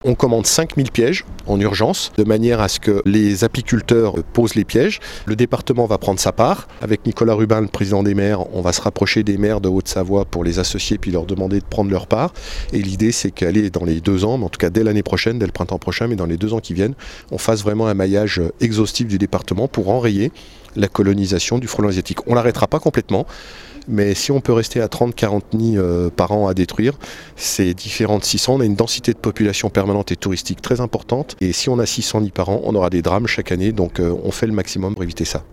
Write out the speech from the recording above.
On commande 5000 pièges en urgence, de manière à ce que les apiculteurs posent les pièges. Le département va prendre sa part. Avec Nicolas Rubin, le président des maires, on va se rapprocher des maires de Haute-Savoie pour les associer puis leur demander de prendre leur part. Et l'idée, c'est qu'aller dans les 2 ans, mais en tout cas dès l'année prochaine, dès le printemps prochain, mais dans les 2 ans qui viennent, on fasse vraiment un maillage exhaustif du département pour enrayer la colonisation du frelon asiatique. On ne l'arrêtera pas complètement, mais si on peut rester à 30-40 nids par an à détruire, c'est différent de 600. On a une densité de population permanente et touristique très importante. Et si on a 600 nids par an, on aura des drames chaque année. Donc on fait le maximum pour éviter ça.